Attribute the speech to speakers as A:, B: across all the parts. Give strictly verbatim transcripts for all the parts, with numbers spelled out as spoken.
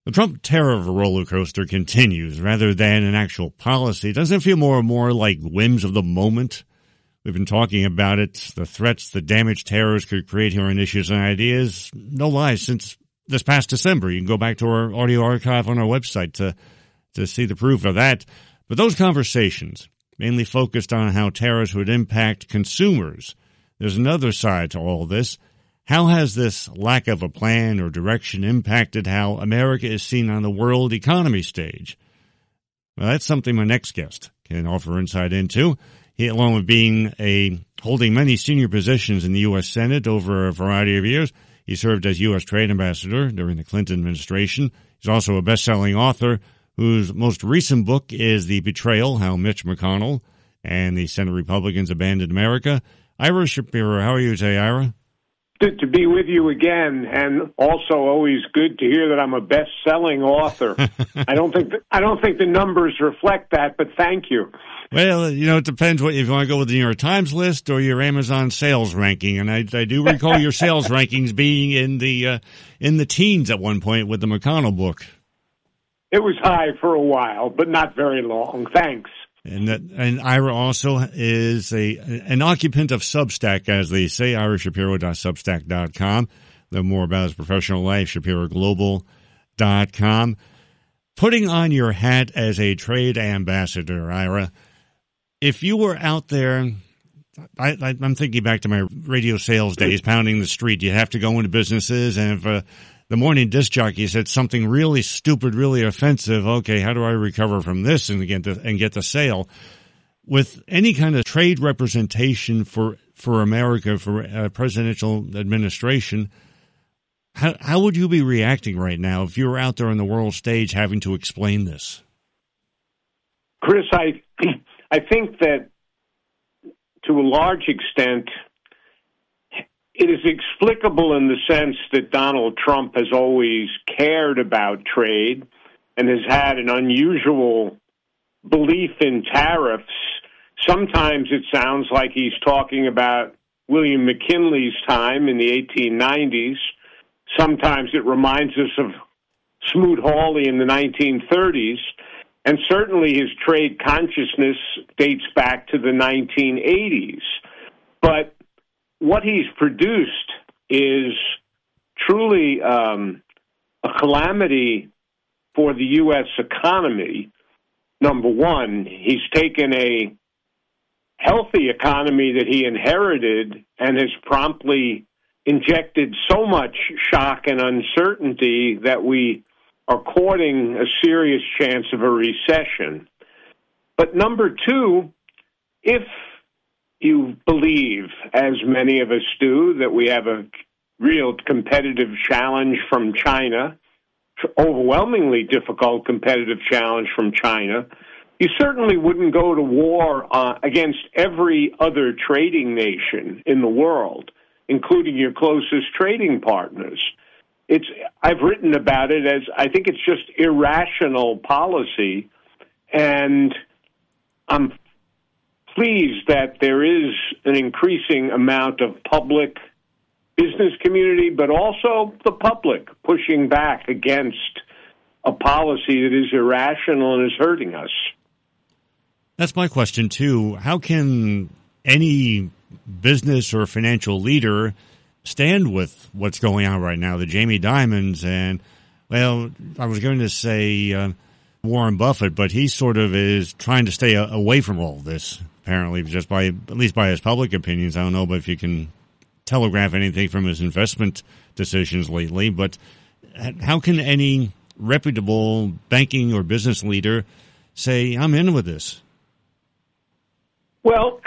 A: The Trump tariff roller coaster continues rather than an actual policy. Doesn't it feel more and more like whims of the moment? We've been talking about it, the threats, the damage terrorists could create here on Issues and Ideas. No lies, since this past December. You can go back to our audio archive on our website to, to see the proof of that. But those conversations mainly focused on how tariffs would impact consumers. There's another side to all this. How has this lack of a plan or direction impacted how America is seen on the world economy stage? Well, that's something my next guest can offer insight into. He, along with being a holding many senior positions in the U S Senate over a variety of years, he served as U S Trade Ambassador during the Clinton administration. He's also a best-selling author whose most recent book is The Betrayal, How Mitch McConnell and the Senate Republicans Abandoned America. Ira Shapiro, how are you today, Ira?
B: Good to be with you again, and also always good to hear that I'm a best-selling author. I don't think that, I don't think the numbers reflect that, but thank you.
A: Well, you know, it depends what if you want to go with the New York Times list or your Amazon sales ranking. And I, I do recall your sales rankings being in the uh, in the teens at one point with the McConnell book.
B: It was high for a while, but not very long. Thanks.
A: And that, and Ira also is a an occupant of Substack, as they say, ira shapiro dot substack dot com. Learn more about his professional life, shapiro global dot com. Putting on your hat as a trade ambassador, Ira, if you were out there, I, I, I'm thinking back to my radio sales days, pounding the street. You have to go into businesses, and if uh, the morning disc jockey said something really stupid, really offensive, okay, how do I recover from this and get the, and get the sale? With any kind of trade representation for, for America, for a presidential administration, how, how would you be reacting right now if you were out there on the world stage having to explain this?
B: Chris, I, I think that to a large extent, it is explicable in the sense that Donald Trump has always cared about trade and has had an unusual belief in tariffs. Sometimes it sounds like he's talking about William McKinley's time in the eighteen nineties. Sometimes it reminds us of Smoot-Hawley in the nineteen thirties. And certainly his trade consciousness dates back to the nineteen eighties. But what he's produced is truly um, a calamity for the U S economy. Number one, he's taken a healthy economy that he inherited and has promptly injected so much shock and uncertainty that we are courting a serious chance of a recession. But number two, if you believe, as many of us do, that we have a real competitive challenge from China, overwhelmingly difficult competitive challenge from China, you certainly wouldn't go to war uh, against every other trading nation in the world, including your closest trading partners. It's I've written about it as I think it's just irrational policy, and I'm pleased that there is an increasing amount of public business community, but also the public pushing back against a policy that is irrational and is hurting us.
A: That's my question, too. How can any business or financial leader stand with what's going on right now, the Jamie Dimons and, well, I was going to say uh, Warren Buffett, but he sort of is trying to stay a- away from all this, apparently, just by, at least by his public opinions. I don't know, but if you can telegraph anything from his investment decisions lately, but how can any reputable banking or business leader say, I'm in with this?
B: Well,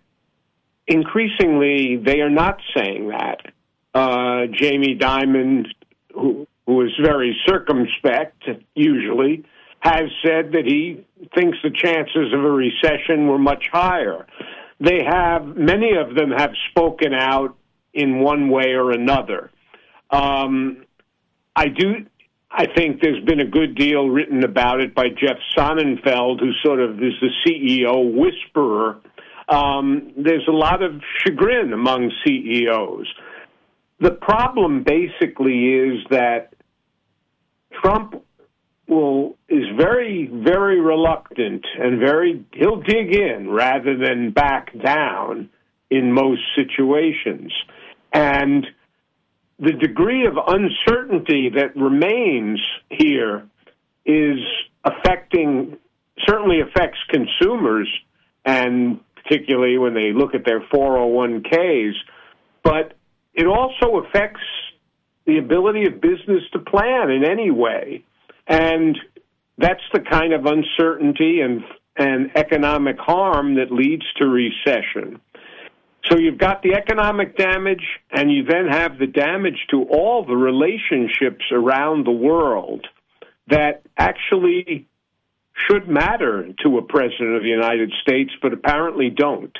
B: increasingly, they are not saying that. Uh, Jamie Dimon, who, who is very circumspect, usually, has said that he thinks the chances of a recession were much higher. They have, many of them have spoken out in one way or another. Um, I do, I think there's been a good deal written about it by Jeff Sonnenfeld, who sort of is the C E O whisperer. Um, there's a lot of chagrin among C E Os. The problem basically is that Trump will is very, very reluctant and very he'll dig in rather than back down in most situations. And the degree of uncertainty that remains here is affecting, certainly affects consumers, and particularly when they look at their four oh one k's, but it also affects the ability of business to plan in any way. And that's the kind of uncertainty and and economic harm that leads to recession. So you've got the economic damage, and you then have the damage to all the relationships around the world that actually should matter to a president of the United States, but apparently don't.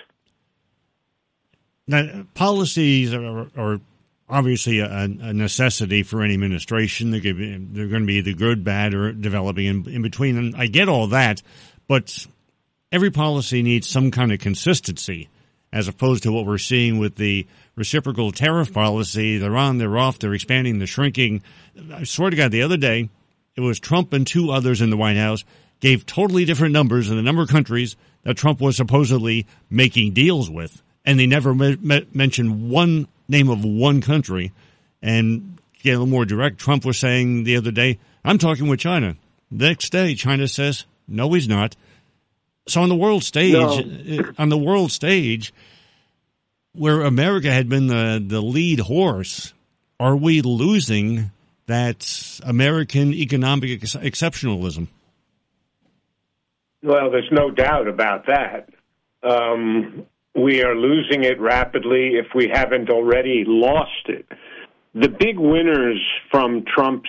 A: Now, policies are, are obviously a, a necessity for any administration. They're going, to be, they're going to be either good, bad, or developing in, in between. And I get all that, but every policy needs some kind of consistency, as opposed to what we're seeing with the reciprocal tariff policy. They're on, they're off, they're expanding, they're shrinking. I swear to God, the other day, it was Trump and two others in the White House gave totally different numbers in the number of countries that Trump was supposedly making deals with. And they never me- me- mentioned one name of one country. And to get a little more direct, Trump was saying the other day, I'm talking with China. The next day, China says, no, he's not. So on the world stage, no. on the world stage, where America had been the, the lead horse, are we losing that American economic ex- exceptionalism?
B: Well, there's no doubt about that. Um, we are losing it rapidly if we haven't already lost it. The big winners from Trump's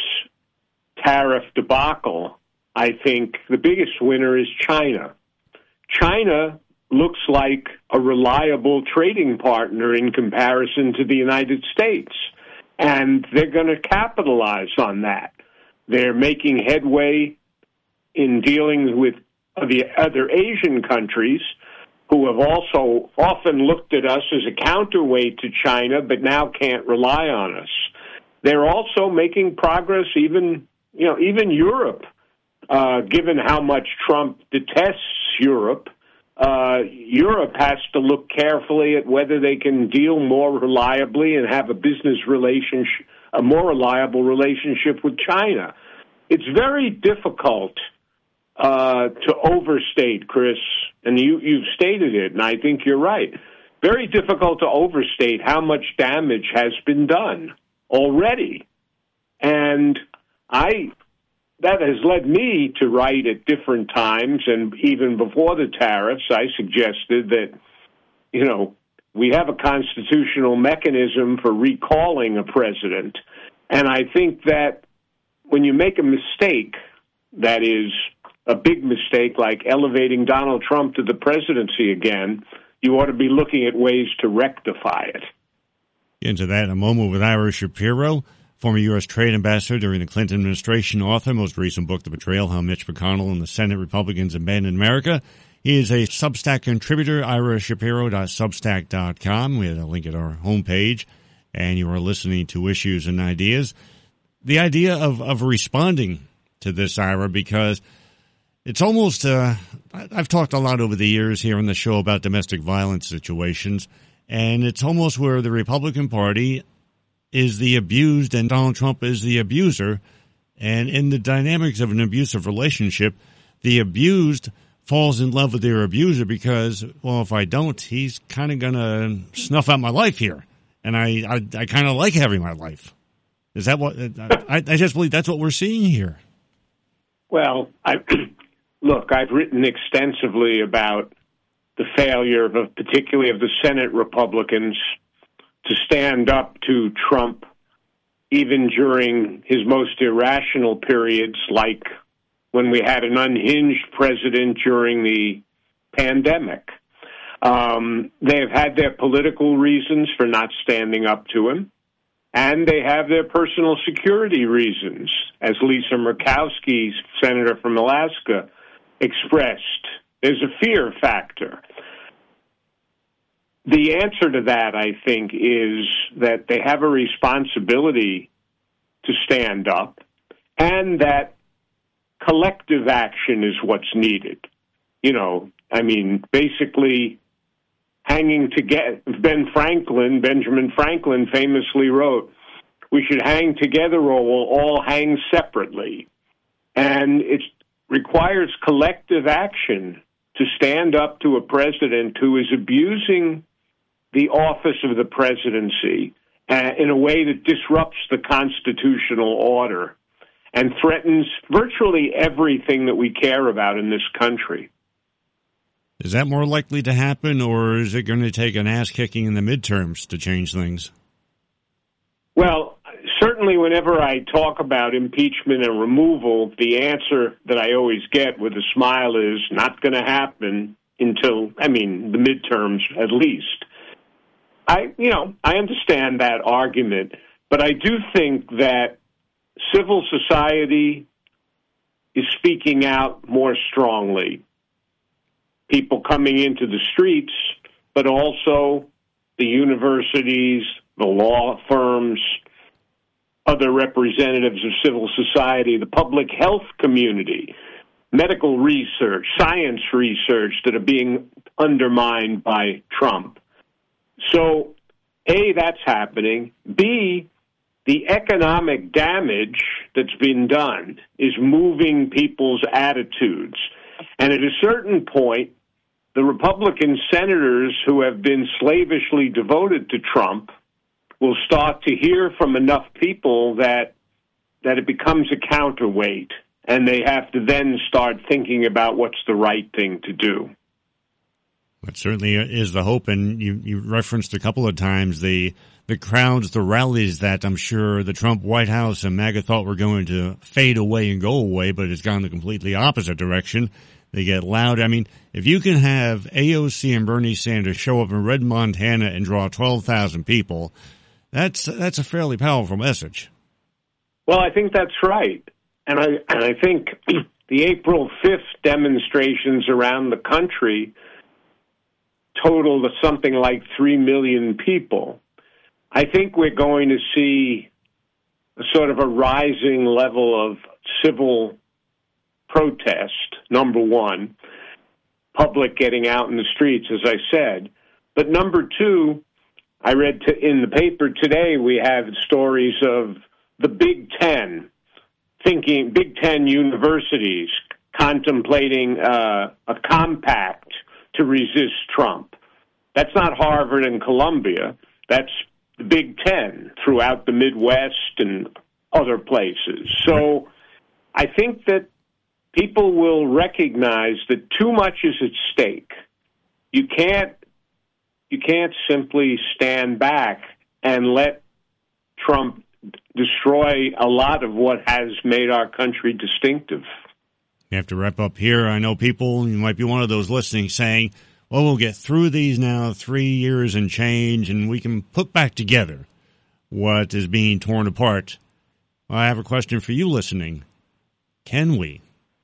B: tariff debacle, I think the biggest winner is China. China looks like a reliable trading partner in comparison to the United States, and they're going to capitalize on that. They're making headway in dealing with the other Asian countries who have also often looked at us as a counterweight to China, but now can't rely on us. They're also making progress, even, you know, even Europe. Uh, given how much Trump detests Europe, uh, Europe has to look carefully at whether they can deal more reliably and have a business relationship, a more reliable relationship with China. It's very difficult uh, to overstate, Chris, and you, you've stated it, and I think you're right. Very difficult to overstate how much damage has been done already. And I... That has led me to write at different times, and even before the tariffs, I suggested that, you know, we have a constitutional mechanism for recalling a president, and I think that when you make a mistake, that is a big mistake, like elevating Donald Trump to the presidency again, you ought to be looking at ways to rectify it.
A: Into that in a moment with Ira Shapiro, former U S trade ambassador during the Clinton administration, author, most recent book, The Betrayal, How Mitch McConnell and the Senate Republicans Abandoned America. He is a Substack contributor, ira shapiro dot substack dot com. We have a link at our homepage, and you are listening to Issues and Ideas. The idea of, of responding to this, Ira, because it's almost, uh, I've talked a lot over the years here on the show about domestic violence situations, and it's almost where the Republican Party is the abused and Donald Trump is the abuser. And in the dynamics of an abusive relationship, the abused falls in love with their abuser because, well, if I don't, he's kind of going to snuff out my life here. And I, I, I kind of like having my life. Is that what, I, I just believe that's what we're seeing here.
B: Well, I, look, I've written extensively about the failure of, particularly of the Senate Republicans, to stand up to Trump, even during his most irrational periods, like when we had an unhinged president during the pandemic. Um, they have had their political reasons for not standing up to him, and they have their personal security reasons, as Lisa Murkowski, senator from Alaska, expressed. There's a fear factor. The answer to that, I think, is that they have a responsibility to stand up, and that collective action is what's needed. You know, I mean, basically hanging together. Ben Franklin, Benjamin Franklin famously wrote, we should hang together or we'll all hang separately. And it requires collective action to stand up to a president who is abusing the office of the presidency uh, in a way that disrupts the constitutional order and threatens virtually everything that we care about in this country.
A: Is that more likely to happen, or is it going to take an ass-kicking in the midterms to change things?
B: Well, certainly whenever I talk about impeachment and removal, the answer that I always get with a smile is not going to happen until, I mean, the midterms at least. I, you know, I understand that argument, but I do think that civil society is speaking out more strongly. People coming into the streets, but also the universities, the law firms, other representatives of civil society, the public health community, medical research, science research that are being undermined by Trump. So, A, that's happening. B, the economic damage that's been done is moving people's attitudes. And at a certain point, the Republican senators who have been slavishly devoted to Trump will start to hear from enough people that that it becomes a counterweight, and they have to then start thinking about what's the right thing to do.
A: That certainly is the hope, and you, you referenced a couple of times the the crowds, the rallies that I'm sure the Trump White House and MAGA thought were going to fade away and go away, but it's gone the completely opposite direction. They get loud. I mean, if you can have A O C and Bernie Sanders show up in Red, Montana and draw twelve thousand people, that's that's a fairly powerful message.
B: Well, I think that's right. And I and I think the April fifth demonstrations around the country totaled something like three million people. I think we're going to see a sort of a rising level of civil protest, number one, public getting out in the streets, as I said. But number two, I read to, in the paper today, we have stories of the Big Ten, thinking, Big Ten universities contemplating uh, a compact to resist Trump. That's not Harvard and Columbia. That's the Big Ten throughout the Midwest and other places. So I think that people will recognize that too much is at stake. You can't you can't simply stand back and let Trump destroy a lot of what has made our country distinctive.
A: You have to wrap up here. I know people, you might be one of those listening, saying, well, we'll get through these now, three years and change, and we can put back together what is being torn apart. Well, I have a question for you listening. Can we?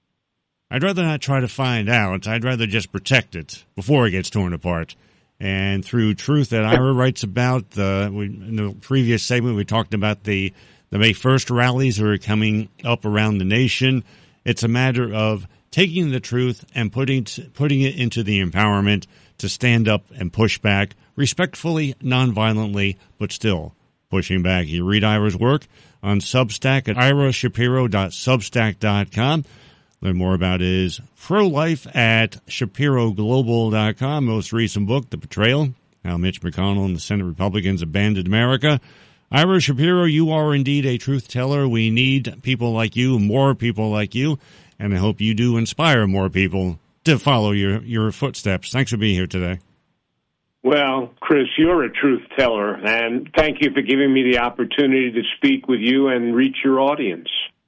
A: I'd rather not try to find out. I'd rather just protect it before it gets torn apart. And through Truth that Ira writes about, uh, we, in the previous segment, we talked about the, the May first rallies that are coming up around the nation. It's a matter of taking the truth and putting putting it into the empowerment to stand up and push back respectfully, nonviolently, but still pushing back. You read Ira's work on Substack at ira shapiro dot substack dot com. Learn more about his pro-life at shapiro global dot com. Most recent book, The Betrayal, How Mitch McConnell and the Senate Republicans Abandoned America. Ira Shapiro, you are indeed a truth teller. We need people like you, more people like you, and I hope you do inspire more people to follow your, your footsteps. Thanks for being here today.
B: Well, Chris, you're a truth teller, and thank you for giving me the opportunity to speak with you and reach your audience.